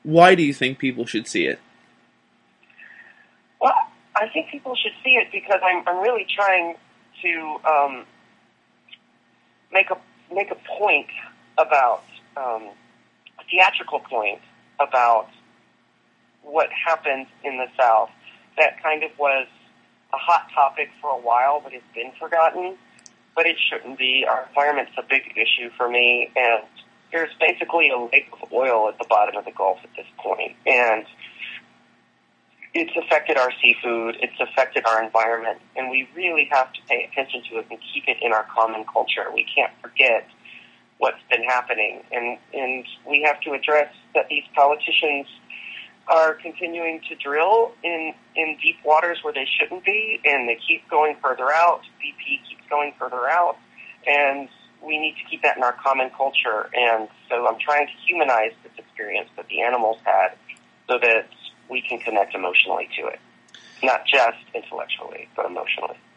Why do you think people should see it? Well, I think people should see it because I'm really trying to make a point about a theatrical point about what happened in the South. That kind of was a hot topic for a while, but it's been forgotten. But it shouldn't be. Our environment's a big issue for me, and there's basically a lake of oil at the bottom of the Gulf at this point, and it's affected our seafood, it's affected our environment, and we really have to pay attention to it and keep it in our common culture. We can't forget what's been happening, and we have to address that these politicians are continuing to drill in deep waters where they shouldn't be, and they keep going further out. BP keeps going further out, and we need to keep that in our common culture. And so I'm trying to humanize this experience that the animals had so that we can connect emotionally to it, not just intellectually, but emotionally.